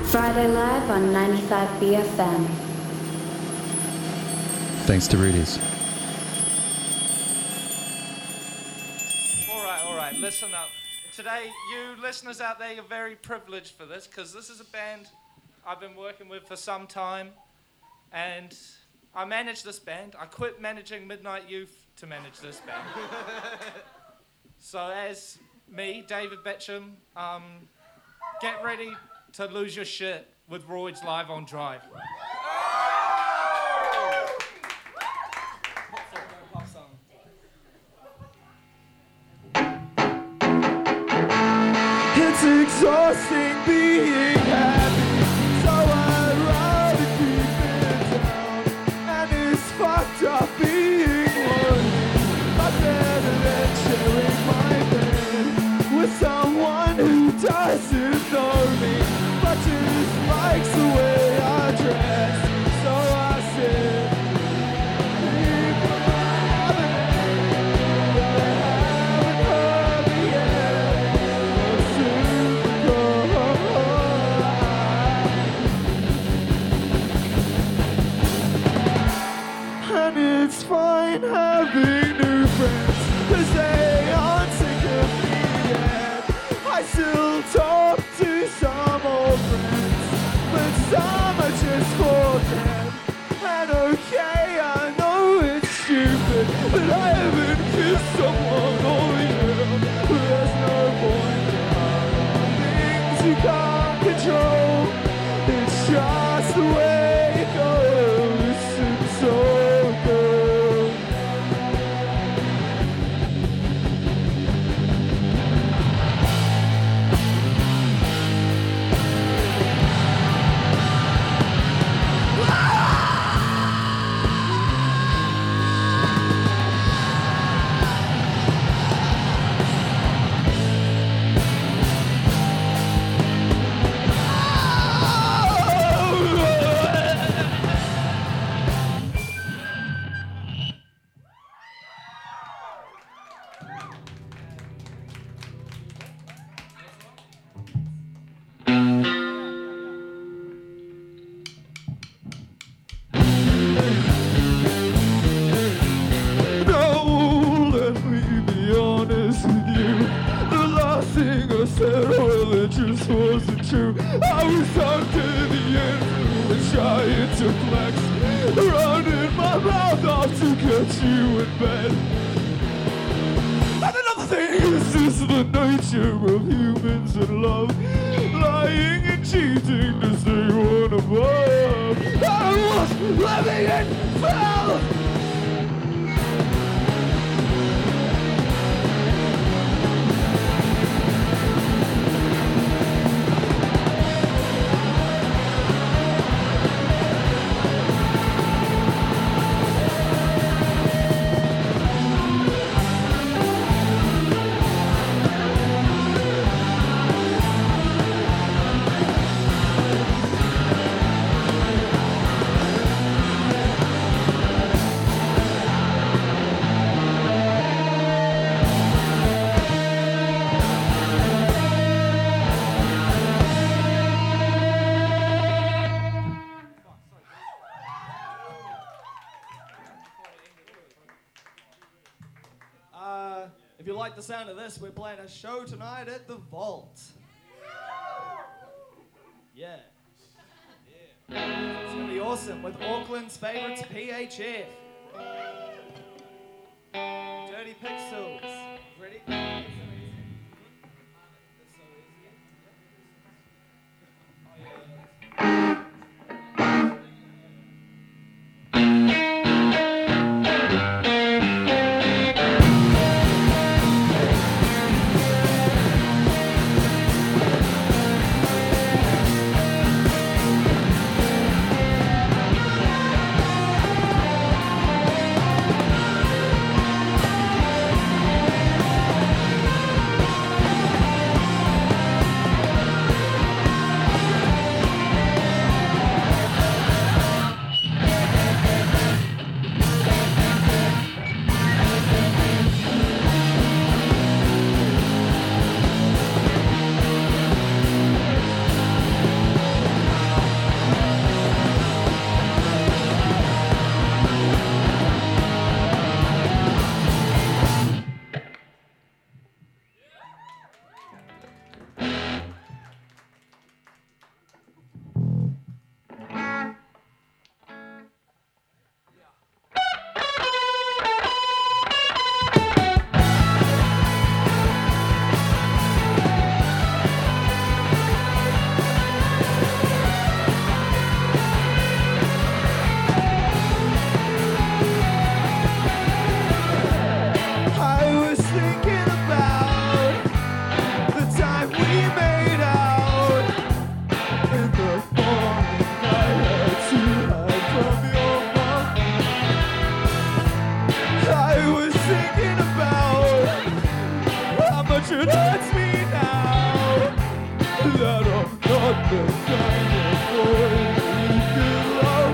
Friday Live on 95 BFM. Thanks to Rudy's. All right, listen up. Today, you listeners out there, you're very privileged for this, because this is a band I've been working with for some time, and I manage this band. I quit managing Midnight Youth to manage this band. So as me, David Betcham, get ready to lose your shit with Roids live on Drive. It's exhausting being happy, so I'd rather keep it down. And it's fucked up being lonely, but better than sharing my bed with someone who doesn't know me, but just likes the way I dress. So I said, people haven't heard me yet. And it's fine having new friends, 'cause they aren't sick of me yet. I still talk to some old friends, but some are just for them. And okay, I know it's stupid, but I haven't kissed someone all year. There's no point in things you can't control. It's just the way it goes. It's so good. No, let me be honest with you. The last thing I said, well, it just wasn't true. I was under the influence, trying to flex, running my mouth off to get you in bed. And another thing is just the nature of humans in love, lying and cheating to stay one above. I was living in hell. If you like the sound of this, we're playing a show tonight at the Vault. Yeah. It's gonna be awesome with Auckland's favourites, PHF. Dirty Pixels. Ready? that I'm not the kind of boy you could love.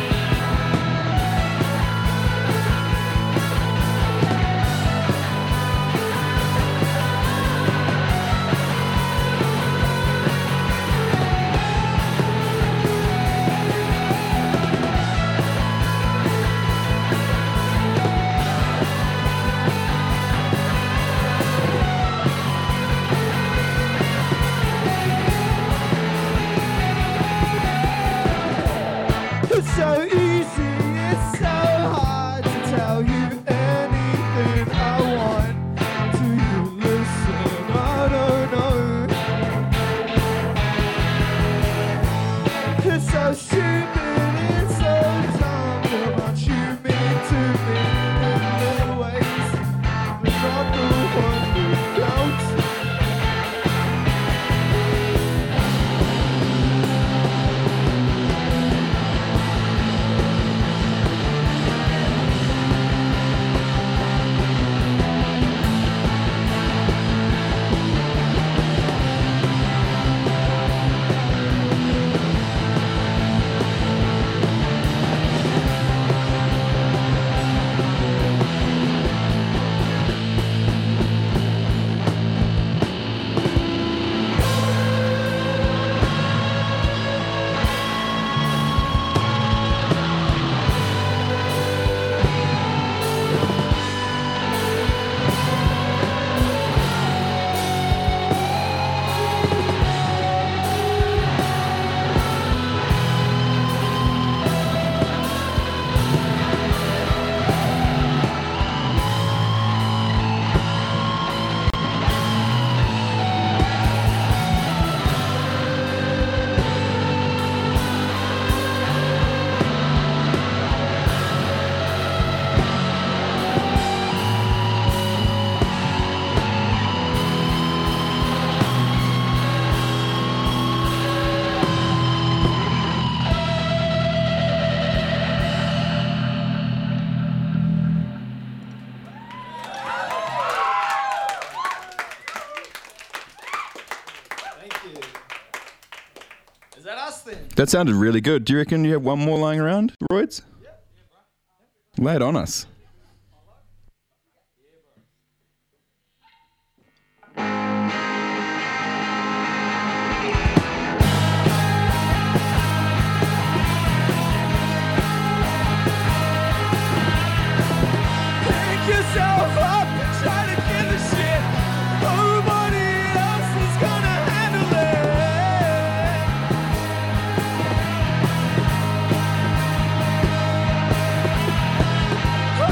It's so easy, it's so hard to tell you anything I want. Do you listen? I don't know. It's so stupid, it's so dumb. How much you mean to me in little ways, but not the one that counts. Thank you. Is that us then? That sounded really good. Do you reckon you have one more lying around, Roids? Lay it on us. Pick yourself up and try to give a shit. Nobody else is gonna handle it. I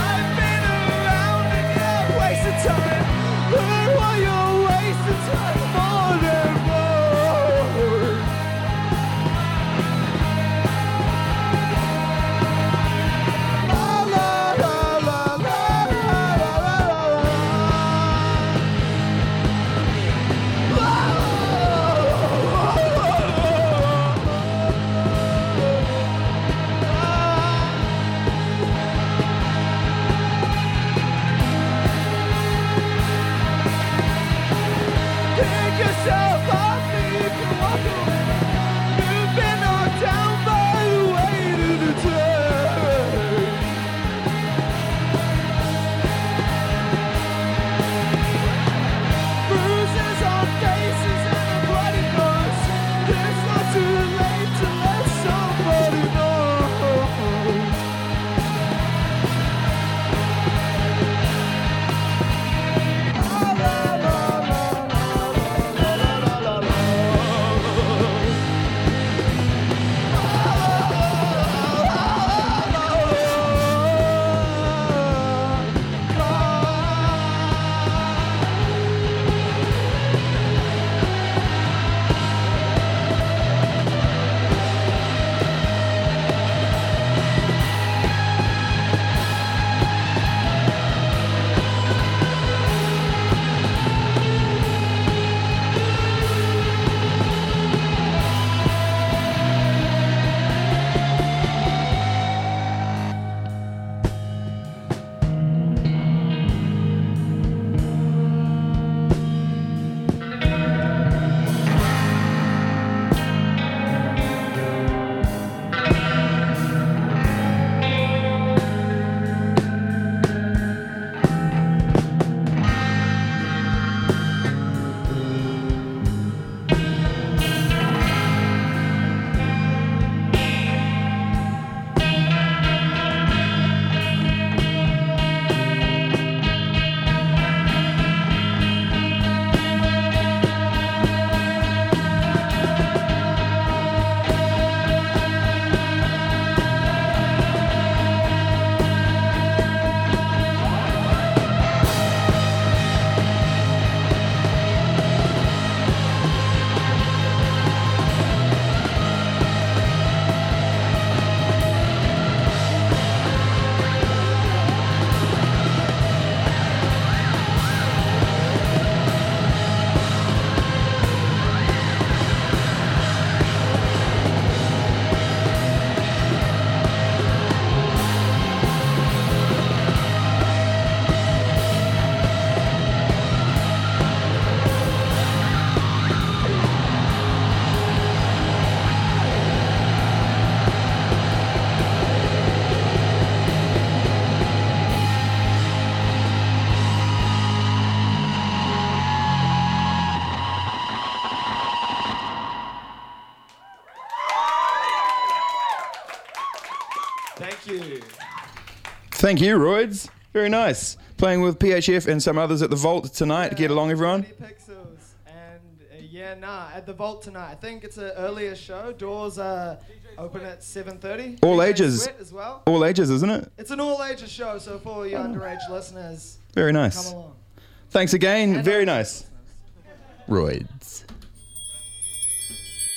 Thank you. Thank you, Roids. Very nice. Playing with PHF and some others at the Vault tonight. Get along, everyone. 20 Pixels. And at the Vault tonight. I think it's an earlier show. Doors are open at 7:30. All DJ ages. Sweat as well. All ages, isn't it? It's an all ages show, so for all you underage listeners, Very come nice. along. Thanks again. And Very all nice. Roids.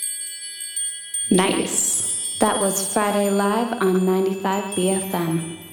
Nice. That was Friday Live on 95 BFM.